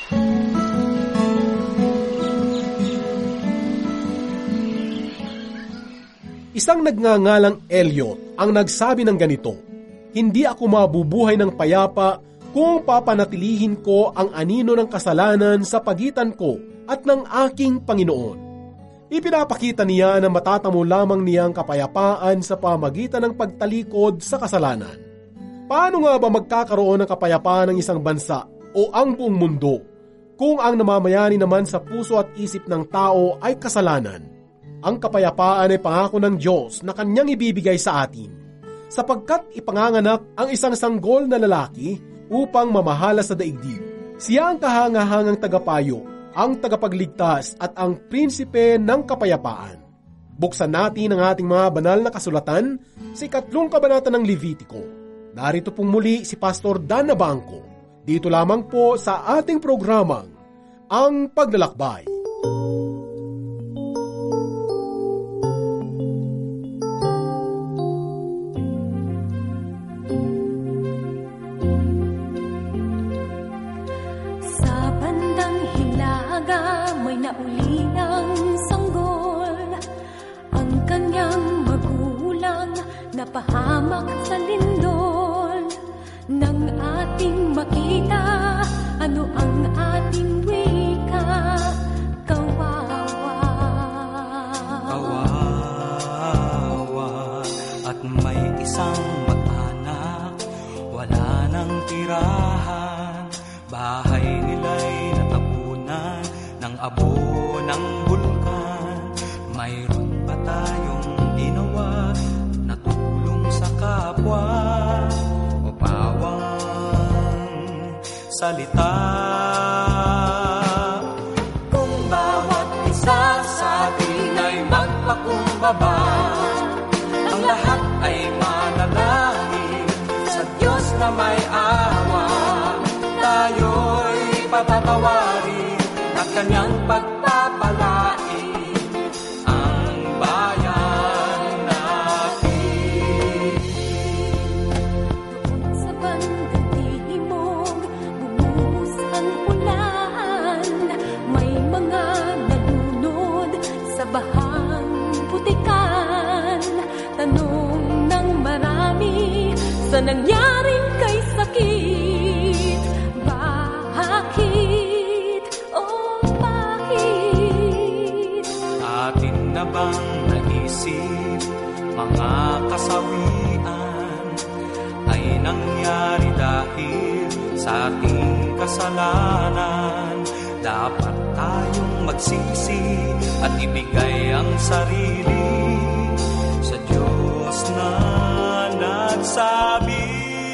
Isang nagngangalang Elliot ang nagsabi ng ganito, "Hindi ako mabubuhay ng payapa kung papanatilihin ko ang anino ng kasalanan sa pagitan ko at ng aking Panginoon." Ipinapakita niya na matatamo lamang niyang kapayapaan sa pamagitan ng pagtalikod sa kasalanan. Paano nga ba magkakaroon ng kapayapaan ng isang bansa o ang buong mundo kung ang namamayani naman sa puso at isip ng tao ay kasalanan? Ang kapayapaan ay pangako ng Diyos na kanyang ibibigay sa atin, sapagkat ipanganganak ang isang sanggol na lalaki upang mamahala sa daigdig. Siya ang kahangahangang tagapayo, ang tagapagligtas at ang prinsipe ng kapayapaan. Buksan natin ang ating mga banal na kasulatan sa 3 kabanata ng Levitiko. Narito pong muli si Pastor Dan Nabangco. Dito lamang po sa ating programang Ang Paglalakbay. May naulinang sanggol, ang kanyang magulang napahamak sa lindol. Nang ating makita, ano ang ating wika? Kawawa. Kawawa, at may isang mag-anak, wala nang tirahan, bahay nila'y ng abo ng bulkan. Mayroon ba tayong ginawa na tulong sa kapwa o pawang salita? Kung bawat isa sa atin ay magpakumbaba, ang lahat ay manalangin sa Diyos na may awa, tayo'y patatawarin at kanyang pagpapalain ang bayan natin. Doon sa bandang timog, bumuhos ang ulan. May mga nalunod sa bahang putikan. Tanong ng marami sa nangyaring kay sakit. Bakit? Na bang naisip mga kasawian ay nangyari dahil sa ating kasalanan? Dapat tayong magsisi at ibigay ang sarili sa Diyos na nagsabi.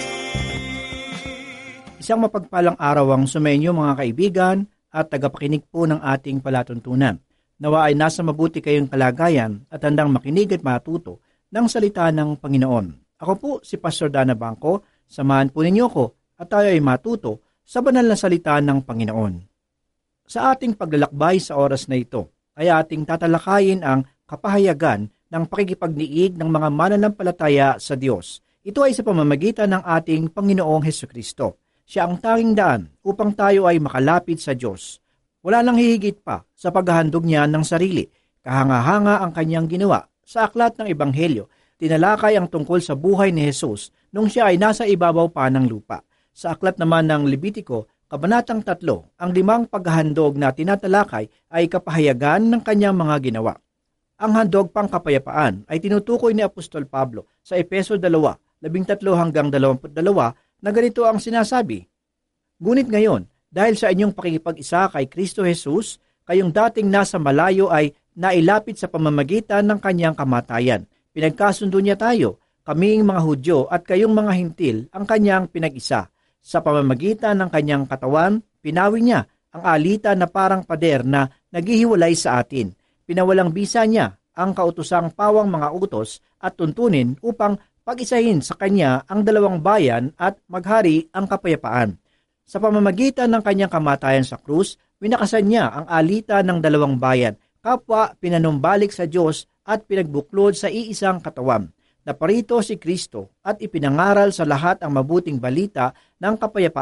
Isang mapagpalang araw ang sumainyo mga kaibigan at tagapakinig po ng ating palatuntunan. Nawa ay nasa mabuti kayong kalagayan at handang makinig at matuto ng salita ng Panginoon. Ako po si Pastor Dan Nabangco. Samahan po ninyo ko at tayo ay matuto sa banal na salita ng Panginoon. Sa ating paglalakbay sa oras na ito ay ating tatalakayin ang kapahayagan ng pakikipagniig ng mga mananampalataya sa Diyos. Ito ay sa pamamagitan ng ating Panginoong Hesukristo. Siya ang tanging daan upang tayo ay makalapit sa Diyos. Wala nang hihigit pa sa paghahandog niya ng sarili. Kahanga-hanga ang kanyang ginawa. Sa aklat ng Ebanghelyo, tinalakay ang tungkol sa buhay ni Jesus nung siya ay nasa ibabaw pa ng lupa. Sa aklat naman ng Levitiko, Kabanatang 3, ang 5 paghahandog na tinatalakay ay kapahayagan ng kanyang mga ginawa. Ang handog pang kapayapaan ay tinutukoy ni Apostol Pablo sa Efeso 2:13-22 na ganito ang sinasabi, "Ngunit ngayon, dahil sa inyong pakikipag-isa kay Kristo Jesus, kayong dating nasa malayo ay nailapit sa pamamagitan ng kanyang kamatayan. Pinagkasundo niya tayo, kaming mga Hudyo at kayong mga Hintil, ang kanyang pinag-isa. Sa pamamagitan ng kanyang katawan, pinawi niya ang alitan na parang pader na naghihiwalay sa atin. Pinawalang bisa niya ang kautusang pawang mga utos at tuntunin upang pag-isahin sa kanya ang dalawang bayan at maghari ang kapayapaan. Sa pamamagitan ng kanyang kamatayan sa krus, winakasan niya ang alitan ng dalawang bayan, kapwa pinanumbalik sa Diyos at pinagbuklod sa iisang katawan. Naparito si Kristo at ipinangaral sa lahat ang mabuting balita ng kapayapaan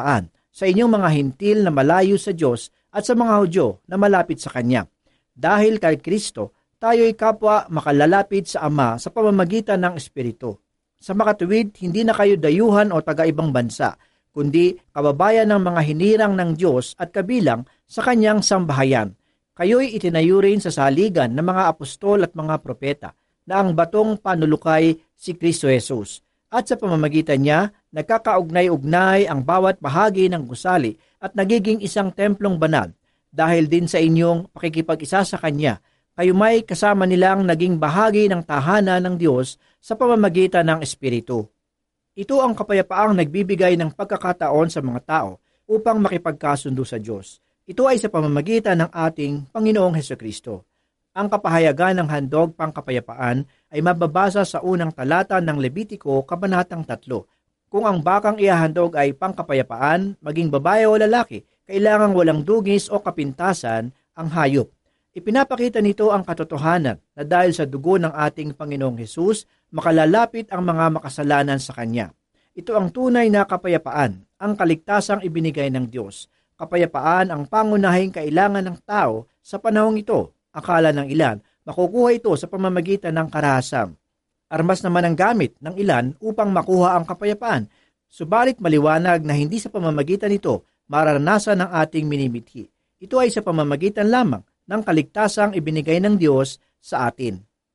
sa inyong mga hintil na malayo sa Diyos at sa mga Hudyo na malapit sa Kanya. Dahil kay Kristo, tayo'y kapwa makalalapit sa Ama sa pamamagitan ng Espiritu. Sa makatuwid, hindi na kayo dayuhan o taga-ibang bansa, kundi kababayan ng mga hinirang ng Diyos at kabilang sa Kanyang sambahayan. Kayo'y itinayo rin sa saligan ng mga apostol at mga propeta, na ang batong panulukay si Kristo Jesus. At sa pamamagitan niya, nagkakaugnay-ugnay ang bawat bahagi ng gusali at nagiging isang templong banal. Dahil din sa inyong pakikipag-isa sa Kanya, kayo may kasama nilang naging bahagi ng tahanan ng Diyos sa pamamagitan ng Espiritu. Ito ang kapayapaang nagbibigay ng pagkakataon sa mga tao upang makipagkasundo sa Diyos. Ito ay sa pamamagitan ng ating Panginoong Hesukristo. Ang kapahayagan ng handog pangkapayapaan ay mababasa sa unang talata ng Levitiko, Kabanatang 3. Kung ang bakang ihahandog ay pangkapayapaan, maging babae o lalaki, kailangang walang dugis o kapintasan ang hayop. Ipinapakita nito ang katotohanan na dahil sa dugo ng ating Panginoong Hesus, makalalapit ang mga makasalanan sa Kanya. Ito ang tunay na kapayapaan, ang kaligtasang ibinigay ng Diyos. Kapayapaan ang pangunahing kailangan ng tao sa panahong ito. Akala ng ilan, makukuha ito sa pamamagitan ng karahasang. Armas naman ang gamit ng ilan upang makuha ang kapayapaan. Subalit maliwanag na hindi sa pamamagitan nito mararanasan ng ating minimithi. Ito ay sa pamamagitan lamang ng kaligtasang ibinigay ng Diyos sa atin.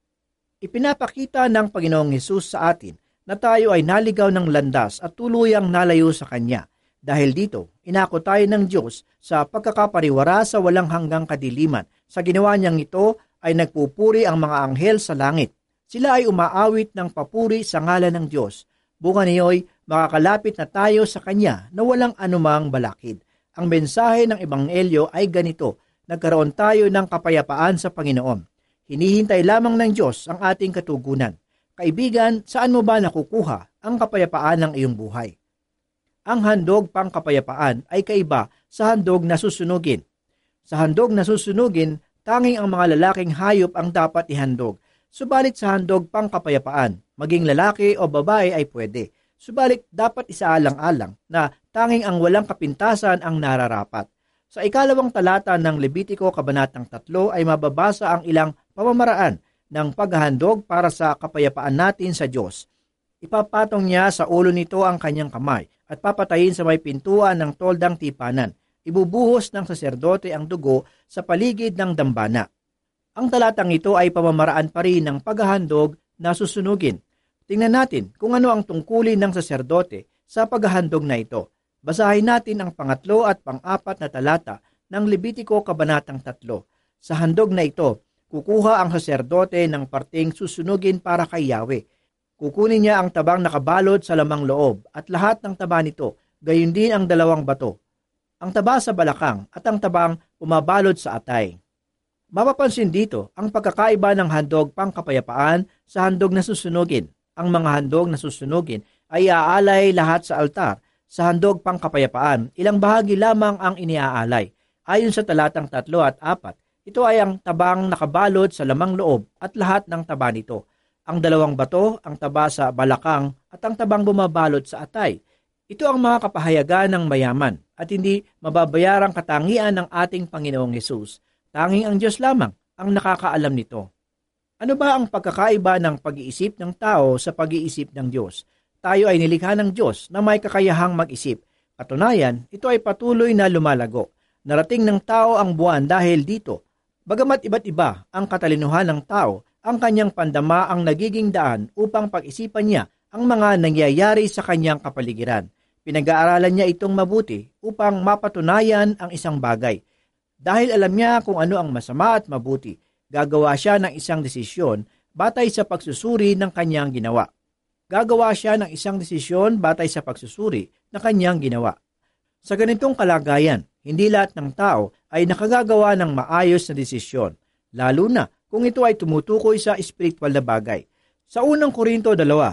Ipinapakita ng Panginoong Hesus sa atin na tayo ay naligaw ng landas at tuluyang nalayo sa Kanya. Dahil dito, inako tayo ng Diyos sa pagkakapariwara sa walang hanggang kadiliman. Sa ginawa niyang ito ay nagpupuri ang mga anghel sa langit. Sila ay umaawit ng papuri sa ngalan ng Diyos. Bunga niyo'y makakalapit na tayo sa Kanya na walang anumang balakid. Ang mensahe ng Ebanghelyo ay ganito, nagkaroon tayo ng kapayapaan sa Panginoon. Hinihintay lamang ng Diyos ang ating katugunan. Kaibigan, saan mo ba nakukuha ang kapayapaan ng iyong buhay? Ang handog pangkapayapaan ay kaiba sa handog na susunugin. Sa handog na susunugin, tanging ang mga lalaking hayop ang dapat ihandog. Subalit sa handog pangkapayapaan, maging lalaki o babae ay pwede. Subalit dapat isaalang-alang na tanging ang walang kapintasan ang nararapat. Sa ikalawang talata ng Levitiko Kabanatang 3 ay mababasa ang ilang pamamaraan ng paghahandog para sa kapayapaan natin sa Diyos. Ipapatong niya sa ulo nito ang kanyang kamay at papatayin sa may pintuan ng toldang tipanan. Ibubuhos ng saserdote ang dugo sa paligid ng dambana. Ang talatang ito ay pamamaraan pa rin ng paghahandog na susunugin. Tingnan natin kung ano ang tungkulin ng saserdote sa paghahandog na ito. Basahin natin ang pangatlo at pang-apat na talata ng Levitiko Kabanatang 3. Sa handog na ito, kukuha ang saserdote ng parteng susunugin para kay Yahweh. Kukunin niya ang tabang nakabalot sa lamang loob at lahat ng taba nito, gayon din ang dalawang bato. Ang taba sa balakang at ang tabang pumabalot sa atay. Mapapansin dito ang pagkakaiba ng handog pangkapayapaan sa handog na susunugin. Ang mga handog na susunugin ay iaalay lahat sa altar. Sa handog pangkapayapaan, ilang bahagi lamang ang iniaalay. Ayon sa talatang 3 at 4, ito ay ang tabang nakabalot sa lamang loob at lahat ng taba nito. Ang dalawang bato, ang taba sa balakang at ang tabang bumabalot sa atay. Ito ang mga kapahayagan ng mayaman at hindi mababayarang katangian ng ating Panginoong Hesus. Tanging ang Diyos lamang ang nakakaalam nito. Ano ba ang pagkakaiba ng pag-iisip ng tao sa pag-iisip ng Diyos? Tayo ay nilikha ng Diyos na may kakayahang mag-isip. Katunayan, ito ay patuloy na lumalago. Narating ng tao ang buwan dahil dito. Bagamat iba't iba ang katalinuhan ng tao, ang kanyang pandama ang nagiging daan upang pag-isipan niya ang mga nangyayari sa kanyang kapaligiran. Pinag-aaralan niya itong mabuti upang mapatunayan ang isang bagay. Dahil alam niya kung ano ang masama at mabuti, gagawa siya ng isang desisyon batay sa pagsusuri ng kanyang ginawa. Gagawa siya ng isang desisyon batay sa pagsusuri na kanyang ginawa. Sa ganitong kalagayan, hindi lahat ng tao ay nakagagawa ng maayos na desisyon, lalo na kung ito ay tumutukoy sa espiritual na bagay. Sa unang Korinto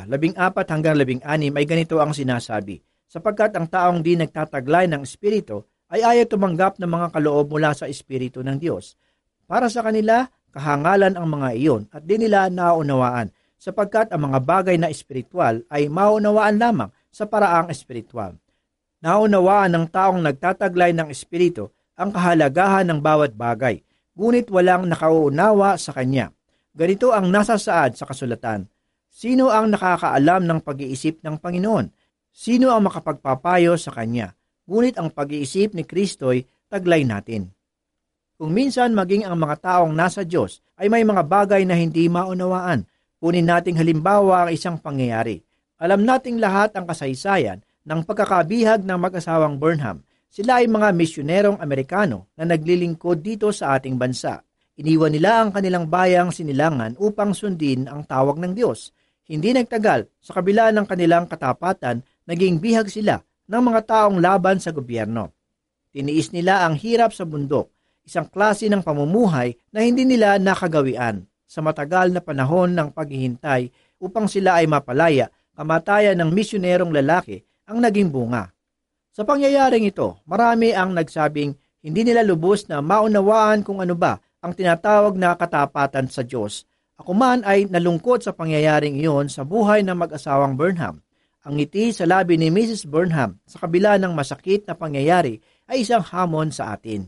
2:14-16 ay ganito ang sinasabi, sapagkat ang taong di nagtataglay ng espiritu ay ayaw tumanggap ng mga kaloob mula sa espiritu ng Diyos. Para sa kanila, kahangalan ang mga iyon at di nila naunawaan, sapagkat ang mga bagay na espiritual ay maunawaan lamang sa paraang espiritual. Naunawaan ng taong nagtataglay ng Espiritu ang kahalagahan ng bawat bagay, ngunit walang nakauunawa sa kanya. Ganito ang nasasaad sa kasulatan. Sino ang nakakaalam ng pag-iisip ng Panginoon? Sino ang makapagpapayo sa kanya? Ngunit ang pag-iisip ni Kristo'y taglay natin. Kung minsan maging ang mga taong nasa Diyos ay may mga bagay na hindi maunawaan, kunin nating halimbawa ang isang pangyayari. Alam nating lahat ang kasaysayan ng pagkakabihag ng mag-asawang Burnham. Sila ay mga misyonerong Amerikano na naglilingkod dito sa ating bansa. Iniwan nila ang kanilang bayang sinilangan upang sundin ang tawag ng Diyos. Hindi nagtagal, sa kabila ng kanilang katapatan, naging bihag sila ng mga taong laban sa gobyerno. Tiniis nila ang hirap sa bundok, isang klase ng pamumuhay na hindi nila nakagawian. Sa matagal na panahon ng paghihintay upang sila ay mapalaya, kamatayan ng misyonerong lalaki ang naging bunga. Sa pangyayaring ito, marami ang nagsabing hindi nila lubos na maunawaan kung ano ba ang tinatawag na katapatan sa Diyos. Ako man ay nalungkot sa pangyayaring iyon sa buhay ng mag-asawang Burnham. Ang ngiti sa labi ni Mrs. Burnham sa kabila ng masakit na pangyayari ay isang hamon sa atin.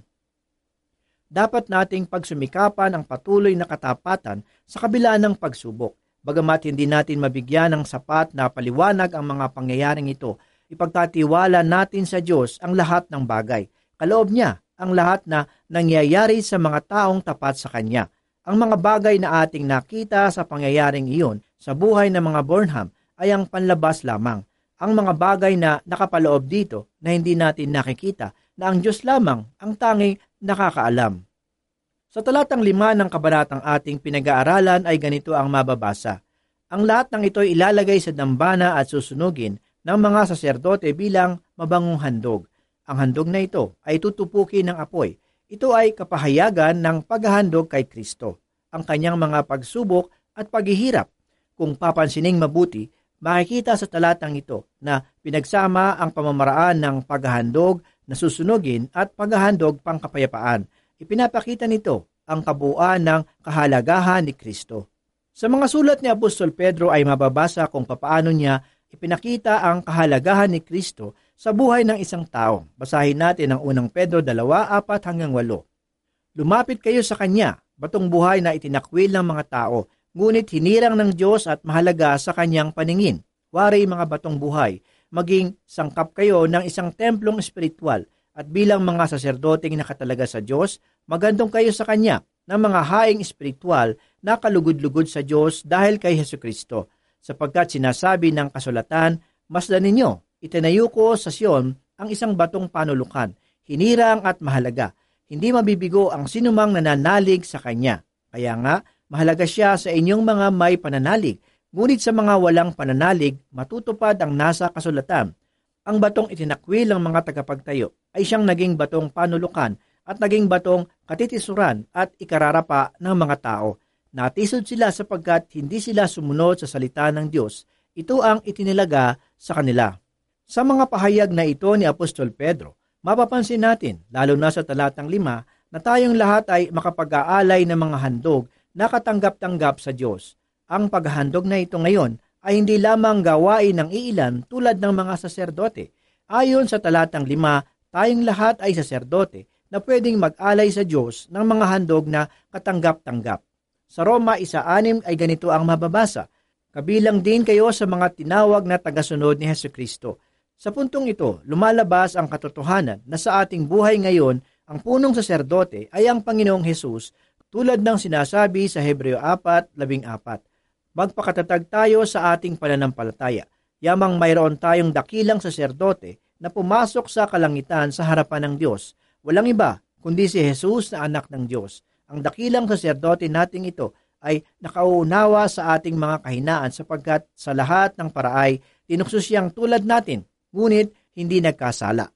Dapat nating pagsumikapan ang patuloy na katapatan sa kabila ng pagsubok. Bagamat hindi natin mabigyan ng sapat na paliwanag ang mga pangyayaring ito, ipagtatiwala natin sa Diyos ang lahat ng bagay. Kaloob niya ang lahat na nangyayari sa mga taong tapat sa Kanya. Ang mga bagay na ating nakita sa pangyayaring iyon sa buhay ng mga Burnham ay ang panlabas lamang. Ang mga bagay na nakapaloob dito na hindi natin nakikita na ang Diyos lamang ang tanging nakakaalam. Sa talatang 5 ng kabanatang ating pinag-aaralan ay ganito ang mababasa. Ang lahat ng ito ay ilalagay sa dambana at susunugin ng mga saserdote bilang mabangong handog. Ang handog na ito ay tutupukin ng apoy. Ito ay kapahayagan ng paghahandog kay Kristo, ang kanyang mga pagsubok at paghihirap. Kung papansining mabuti, makikita sa talatang ito na pinagsama ang pamamaraan ng paghahandog na susunugin at paghahandog pangkapayapaan. Ipinapakita nito ang kabuuan ng kahalagahan ni Kristo. Sa mga sulat ni Apostol Pedro ay mababasa kung papaano niya ipinakita ang kahalagahan ni Kristo sa buhay ng isang tao. Basahin natin ang unang Pedro 2:4-8. Lumapit kayo sa Kanya, batong buhay na itinakwil ng mga tao, ngunit hinirang ng Diyos at mahalaga sa Kanyang paningin. Wari mga batong buhay, maging sangkap kayo ng isang templong espiritual at bilang mga saserdoteng nakatalaga sa Diyos, magandong kayo sa Kanya ng mga haing espiritual na kalugod-lugod sa Diyos dahil kay Hesukristo. Sapagkat sinasabi ng kasulatan, masdan ninyo, itinayo ko sa Sion ang isang batong panulukan, hinirang at mahalaga. Hindi mabibigo ang sinumang nananalig sa Kanya. Kaya nga, mahalaga siya sa inyong mga may pananalig, ngunit sa mga walang pananalig, matutupad ang nasa kasulatan. Ang batong itinakwil ng mga tagapagtayo ay siyang naging batong panulukan at naging batong katitisuran at ikararapa ng mga tao. Natisod sila sapagkat hindi sila sumunod sa salita ng Diyos. Ito ang itinilaga sa kanila. Sa mga pahayag na ito ni Apostol Pedro, mapapansin natin, lalo na sa talatang 5, na tayong lahat ay makapag-aalay ng mga handog na katanggap-tanggap sa Diyos. Ang paghahandog na ito ngayon ay hindi lamang gawain ng iilan tulad ng mga saserdote. Ayon sa talatang 5, tayong lahat ay saserdote na pwedeng mag-alay sa Diyos ng mga handog na katanggap-tanggap. Sa Roma 1:6 ay ganito ang mababasa, kabilang din kayo sa mga tinawag na tagasunod ni Hesukristo. Sa puntong ito, lumalabas ang katotohanan na sa ating buhay ngayon, ang punong saserdote ay ang Panginoong Hesus, tulad ng sinasabi sa Hebreo 4:14. Magpakatatag tayo sa ating pananampalataya. Yamang mayroon tayong dakilang saserdote na pumasok sa kalangitan sa harapan ng Diyos. Walang iba kundi si Jesus na anak ng Diyos. Ang dakilang saserdote nating ito ay nakauunawa sa ating mga kahinaan sapagkat sa lahat ng paraay tinukso siyang tulad natin, ngunit hindi nagkasala.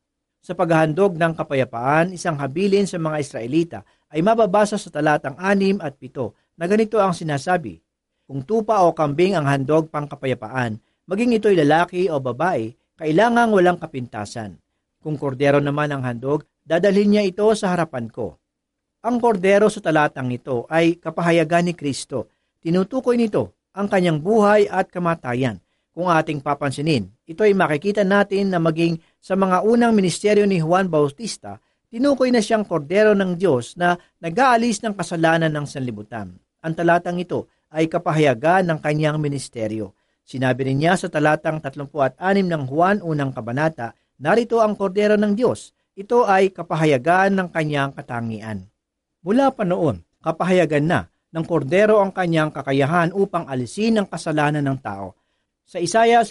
Sa paghahandog ng kapayapaan, isang habilin sa mga Israelita ay mababasa sa talatang 6 at 7 na ganito ang sinasabi, kung tupa o kambing ang handog pang kapayapaan, maging ito'y lalaki o babae, kailangang walang kapintasan. Kung kordero naman ang handog, dadalhin niya ito sa harapan ko. Ang kordero sa talatang ito ay kapahayagan ni Kristo. Tinutukoy nito ang kanyang buhay at kamatayan. Kung ating papansinin, ito ay makikita natin na maging sa mga unang ministeryo ni Juan Bautista, tinukoy na siyang kordero ng Diyos na nag-aalis ng kasalanan ng sanlibutan. Ang talatang ito ay kapahayagan ng kanyang ministeryo. Sinabi rin niya sa talatang 36 ng Juan unang kabanata, narito ang kordero ng Diyos. Ito ay kapahayagan ng kanyang katangian. Mula pa noon, kapahayagan na ng kordero ang kanyang kakayahan upang alisin ang kasalanan ng tao. Sa Isaiah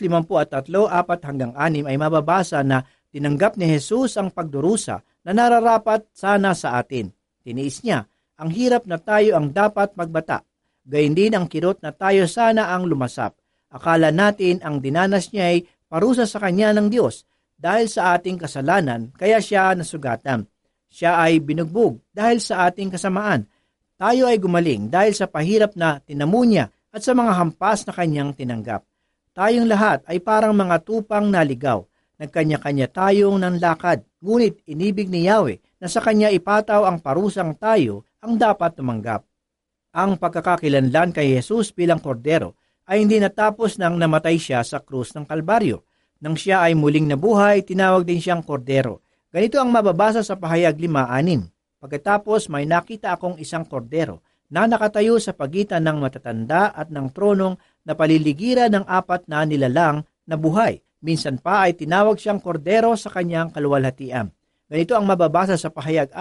53:4-6 ay mababasa na tinanggap ni Jesus ang pagdurusa na nararapat sana sa atin. Tiniis niya, ang hirap na tayo ang dapat magbata. Gayun din ang kirot na tayo sana ang lumasap. Akala natin ang dinanas niya ay parusa sa kanya ng Diyos dahil sa ating kasalanan, kaya siya nasugatan. Siya ay binugbog dahil sa ating kasamaan. Tayo ay gumaling dahil sa pahirap na tinamo niya at sa mga hampas na kanyang tinanggap. Tayong lahat ay parang mga tupang naligaw. Nagkanya-kanya tayong nanlakad, ngunit inibig ni Yahweh na sa kanya ipataw ang parusang tayo ang dapat tumanggap. Ang pagkakakilanlan kay Jesus bilang kordero ay hindi natapos nang namatay siya sa krus ng Kalbaryo. Nang siya ay muling nabuhay, tinawag din siyang kordero. Ganito ang mababasa sa pahayag 5:6. Pagkatapos may nakita akong isang kordero na nakatayo sa pagitan ng matatanda at ng tronong na paliligiran ng 4 na nilalang na buhay. Minsan pa ay tinawag siyang kordero sa kanyang kaluwalhatian. Ganito ang mababasa sa pahayag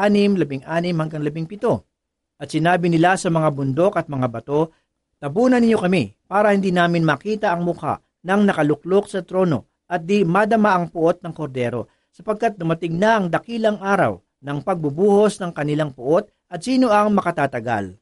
6:16-17. At sinabi nila sa mga bundok at mga bato, tabunan ninyo kami para hindi namin makita ang mukha ng nakaluklok sa trono at di madama ang puot ng kordero, sapagkat dumating na ang dakilang araw ng pagbubuhos ng kanilang puot at sino ang makatatagal.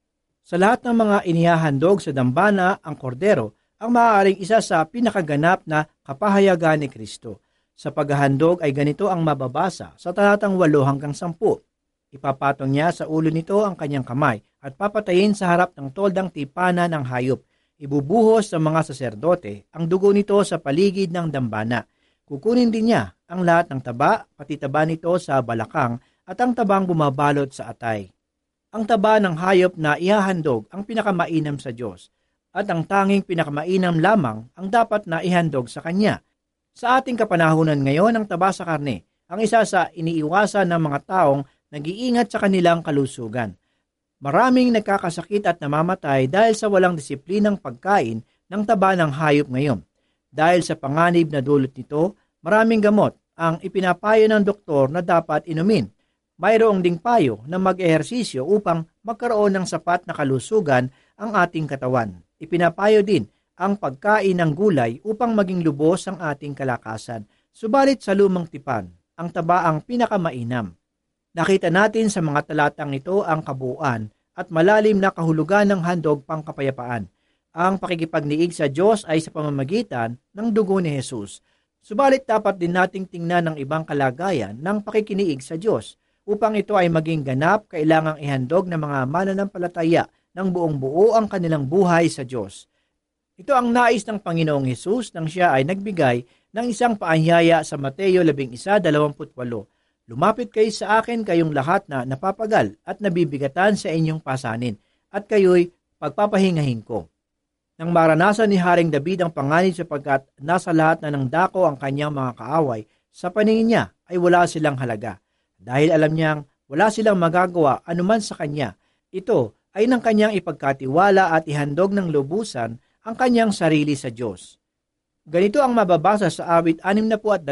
Sa lahat ng mga inihahandog sa dambana, ang kordero ang maaaring isa sa pinakaganap na kapahayagan ni Kristo. Sa paghahandog ay ganito ang mababasa sa talatang 8-10. Ipapatong niya sa ulo nito ang kanyang kamay at papatayin sa harap ng toldang tipana ng hayop. Ibubuhos sa mga saserdote ang dugo nito sa paligid ng dambana. Kukunin din niya ang lahat ng taba, pati taba nito sa balakang at ang tabang bumabalot sa atay. Ang taba ng hayop na ihahandog ang pinakamainam sa Diyos at ang tanging pinakamainam lamang ang dapat na ihandog sa Kanya. Sa ating kapanahunan ngayon, ang taba sa karne ang isa sa iniiwasan ng mga taong nag-iingat sa kanilang kalusugan. Maraming nagkakasakit at namamatay dahil sa walang disiplinang pagkain ng taba ng hayop ngayon. Dahil sa panganib na dulot nito, maraming gamot ang ipinapayo ng doktor na dapat inumin. Mayroong ding payo na mag-ehersisyo upang magkaroon ng sapat na kalusugan ang ating katawan. Ipinapayo din ang pagkain ng gulay upang maging lubos ang ating kalakasan. Subalit sa lumang tipan, ang taba ang pinakamainam. Nakita natin sa mga talatang ito ang kabuuan at malalim na kahulugan ng handog pangkapayapaan. Ang pakikipagniig sa Diyos ay sa pamamagitan ng dugo ni Jesus. Subalit dapat din nating tingnan ng ibang kalagayan ng pakikiniig sa Diyos. Upang ito ay maging ganap, kailangang ihandog ng mga mananampalataya ng buong buo ang kanilang buhay sa Diyos. Ito ang nais ng Panginoong Hesus nang siya ay nagbigay ng isang paanyaya sa Mateo 11:28. Lumapit kayo sa akin kayong lahat na napapagal at nabibigatan sa inyong pasanin, at kayo'y pagpapahingahin ko. Nang maranasan ni Haring David ang panganib sapagkat nasa lahat na ng dako ang kanyang mga kaaway, sa paningin niya ay wala silang halaga. Dahil alam niyang wala silang magagawa anuman sa kanya, ito ay ng kanyang ipagkatiwala at ihandog ng lubusan ang kanyang sarili sa Diyos. Ganito ang mababasa sa awit 62,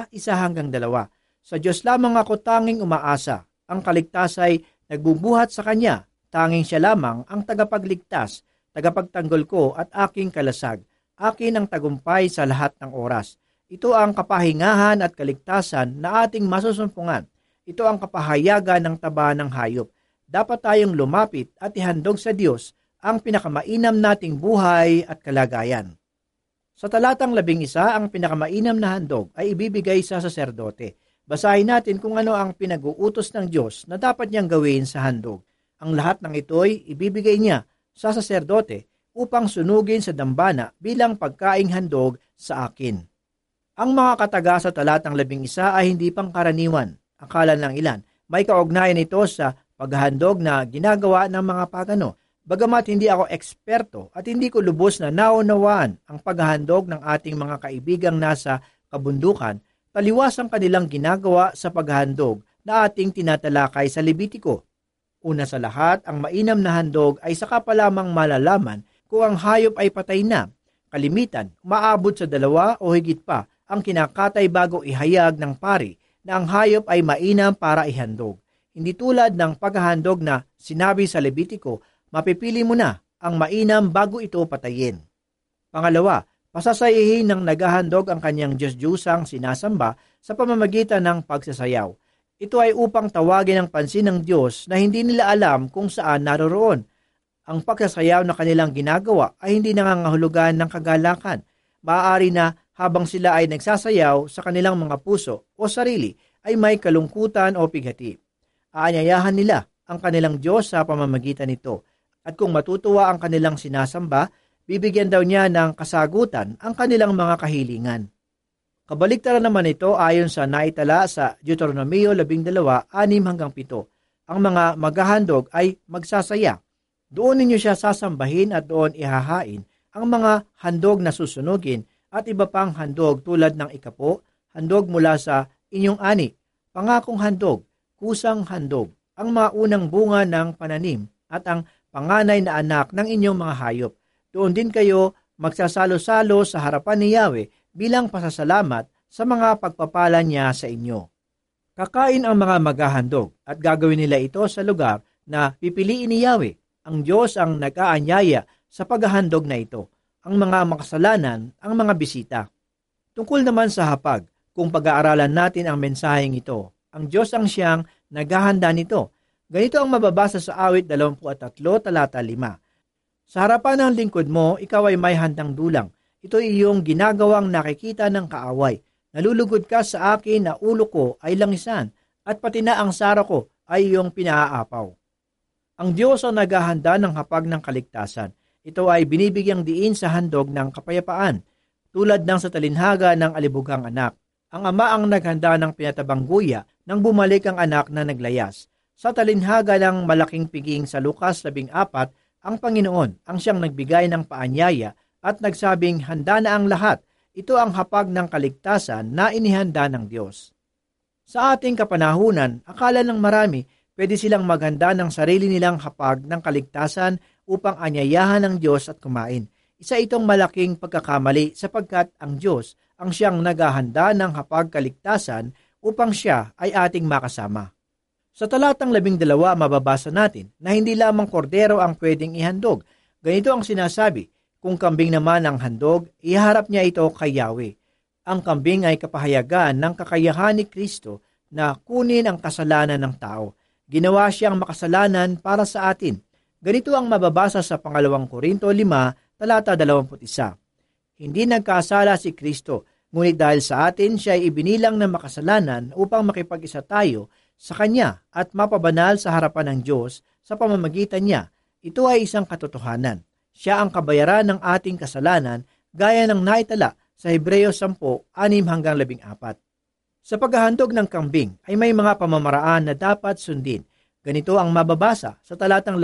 1-2. Sa Diyos lamang ako tanging umaasa, ang kaligtas ay nagbubuhat sa Kanya, tanging siya lamang ang tagapagligtas, tagapagtanggol ko at aking kalasag, akin ang tagumpay sa lahat ng oras. Ito ang kapahingahan at kaligtasan na ating masusumpungan. Ito ang kapahayagan ng taba ng hayop. Dapat tayong lumapit at ihandog sa Diyos ang pinakamainam nating buhay at kalagayan. Sa talatang 11, ang pinakamainam na handog ay ibibigay sa saserdote. Basahin natin kung ano ang pinag-uutos ng Diyos na dapat niyang gawin sa handog. Ang lahat ng ito'y ibibigay niya sa saserdote upang sunugin sa dambana bilang pagkaing handog sa akin. Ang mga kataga sa talatang 11 ay hindi pangkaraniwan. Akala ng ilan, may kaugnayan ito sa paghahandog na ginagawa ng mga pagano. Bagamat hindi ako eksperto at hindi ko lubos na naunawaan ang paghahandog ng ating mga kaibigang nasa kabundukan, taliwas ang kanilang ginagawa sa paghahandog na ating tinatalakay sa Levitiko. Una sa lahat, ang mainam na handog ay saka pa lamang malalaman kung ang hayop ay patay na. Kalimitan, maabot sa 2 o higit pa ang kinakatay bago ihayag ng pari na ang hayop ay mainam para ihandog. Hindi tulad ng paghahandog na sinabi sa Levitiko, mapipili mo na ang mainam bago ito patayin. Pangalawa, pasasayihin ng naghahandog ang kanyang Diyos-Diyusang sinasamba sa pamamagitan ng pagsasayaw. Ito ay upang tawagin ang pansin ng Diyos na hindi nila alam kung saan naroroon. Ang pagsasayaw na kanilang ginagawa ay hindi nangangahulugan ng kagalakan. Maaari na habang sila ay nagsasayaw sa kanilang mga puso o sarili ay may kalungkutan o pighati. Aanyayahan nila ang kanilang Diyos sa pamamagitan nito. At kung matutuwa ang kanilang sinasamba, bibigyan daw niya ng kasagutan ang kanilang mga kahilingan. Kabaliktaran naman ito ayon sa naitala sa Deuteronomio 12:6-7. Ang mga maghahandog ay magsasaya. Doon ninyo siya sasambahin at doon ihahain ang mga handog na susunugin at iba pang handog tulad ng ikapo, handog mula sa inyong ani, pangakong handog, kusang handog, ang mga unang bunga ng pananim at ang panganay na anak ng inyong mga hayop. Doon din kayo magsasalo-salo sa harapan ni Yahweh bilang pasasalamat sa mga pagpapala niya sa inyo. Kakain ang mga maghahandog at gagawin nila ito sa lugar na pipiliin ni Yahweh. Ang Diyos ang nag-aanyaya sa paghahandog na ito. Ang mga makasalanan, ang mga bisita. Tungkol naman sa hapag, kung pag-aaralan natin ang mensaheng ito, ang Diyos ang siyang naghahanda nito. Ganito ang mababasa sa awit 23, talata 5. Sa harapan ng lingkod mo, ikaw ay may handang dulang. Ito ay iyong ginagawang nakikita ng kaaway. Nalulugod ka sa akin na ulo ko ay langisan, at pati na ang sara ko ay iyong pinaaapaw. Ang Diyos ang naghahanda ng hapag ng kaligtasan. Ito ay binibigyang diin sa handog ng kapayapaan, tulad ng sa talinhaga ng alibughang anak. Ang ama ang naghanda ng pinatabang guya nang bumalik ang anak na naglayas. Sa talinhaga ng malaking piging sa Lucas 14, ang Panginoon ang siyang nagbigay ng paanyaya at nagsabing handa na ang lahat. Ito ang hapag ng kaligtasan na inihanda ng Diyos. Sa ating kapanahunan, akala ng marami pwede silang maghanda ng sarili nilang hapag ng kaligtasan upang anyayahan ng Diyos at kumain. Isa itong malaking pagkakamali sapagkat ang Diyos ang siyang naghahanda ng hapag kaligtasan upang siya ay ating makasama. Sa talatang 12, mababasa natin na hindi lamang kordero ang pwedeng ihandog. Ganito ang sinasabi, kung kambing naman ang handog, iharap niya ito kay Yahweh. Ang kambing ay kapahayagan ng kakayahan ni Kristo na kunin ang kasalanan ng tao. Ginawa siyang makasalanan para sa atin. Ganito ang mababasa sa 2 Korinto 5, talata 21. Hindi nagkasala si Kristo, ngunit dahil sa atin siya ay ibinilang na makasalanan upang makipag-isa tayo sa Kanya at mapabanal sa harapan ng Diyos sa pamamagitan niya. Ito ay isang katotohanan. Siya ang kabayaran ng ating kasalanan gaya ng naitala sa Hebreo 10:6-14. Sa paghahandog ng kambing ay may mga pamamaraan na dapat sundin. Ganito ang mababasa sa talatang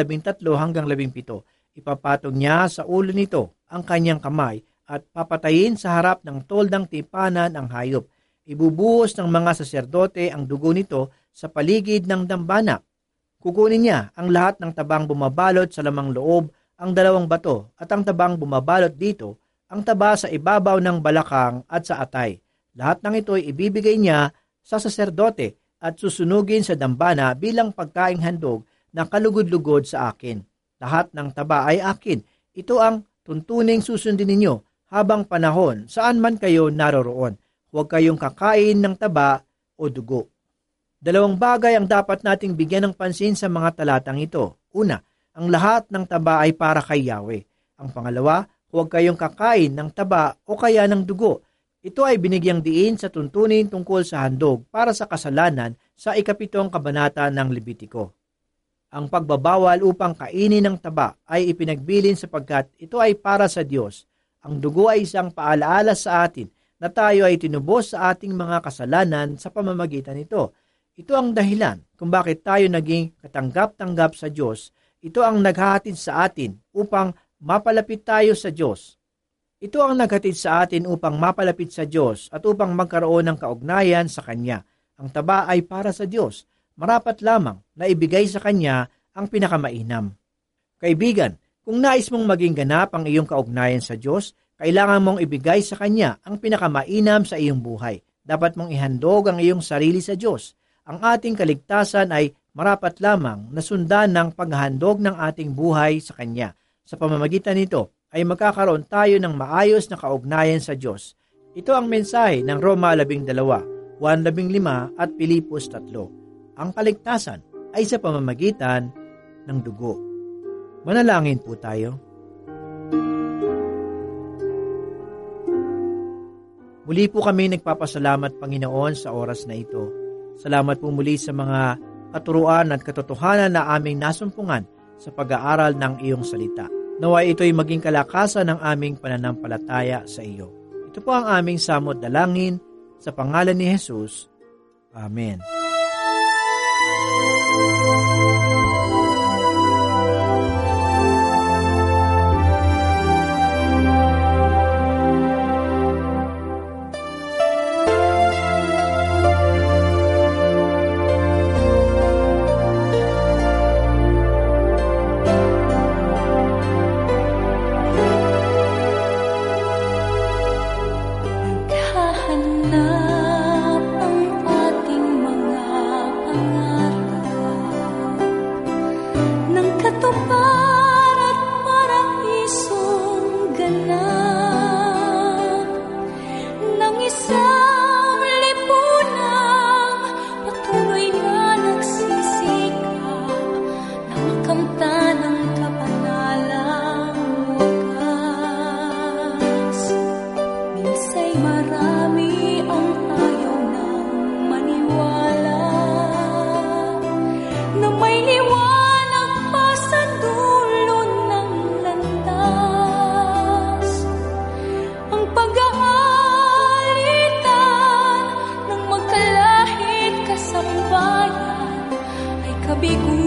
13-17. Ipapatong niya sa ulo nito ang kanyang kamay at papatayin sa harap ng toldang tipanan ang hayop. Ibubuhos ng mga saserdote ang dugo nito sa paligid ng dambana. Kukunin niya ang lahat ng tabang bumabalot sa lamang loob, ang 2 bato at ang tabang bumabalot dito, ang taba sa ibabaw ng balakang at sa atay. Lahat ng ito ay ibibigay niya sa saserdote at susunugin sa dambana bilang pagkaing handog na kalugod-lugod sa akin. Lahat ng taba ay akin. Ito ang tuntuning susundin ninyo habang panahon saan man kayo naroroon. Huwag kayong kakain ng taba o dugo. 2 bagay ang dapat nating bigyan ng pansin sa mga talatang ito. Una, ang lahat ng taba ay para kay Yahweh. Ang pangalawa, huwag kayong kakain ng taba o kaya ng dugo. Ito ay binigyang diin sa tuntunin tungkol sa handog para sa kasalanan sa 7 kabanata ng Levitiko. Ang pagbabawal upang kainin ng taba ay ipinagbilin sapagkat ito ay para sa Diyos. Ang dugo ay isang paalaala sa atin na tayo ay tinubos sa ating mga kasalanan sa pamamagitan nito. Ito ang dahilan kung bakit tayo naging katanggap-tanggap sa Diyos. Ito ang naghahatid sa atin upang mapalapit tayo sa Diyos. Ito ang naghatid sa atin upang mapalapit sa Diyos at upang magkaroon ng kaugnayan sa Kanya. Ang taba ay para sa Diyos. Marapat lamang na ibigay sa Kanya ang pinakamainam. Kaibigan, kung nais mong maging ganap ang iyong kaugnayan sa Diyos, kailangan mong ibigay sa Kanya ang pinakamainam sa iyong buhay. Dapat mong ihandog ang iyong sarili sa Diyos. Ang ating kaligtasan ay marapat lamang na sundan ng paghahandog ng ating buhay sa Kanya. Sa pamamagitan nito, ay magkakaroon tayo ng maayos na kaugnayan sa Diyos. Ito ang mensahe ng Roma 12, Juan 15 at Pilipos 3. Ang kaligtasan ay sa pamamagitan ng dugo. Manalangin po tayo. Muli po kami nagpapasalamat, Panginoon, sa oras na ito. Salamat po muli sa mga katuruan at katotohanan na aming nasumpungan sa pag-aaral ng iyong salita. Naway ito'y maging kalakasan ng aming pananampalataya sa iyo. Ito po ang aming samot dalangin sa pangalan ni Jesus. Amen. Bigo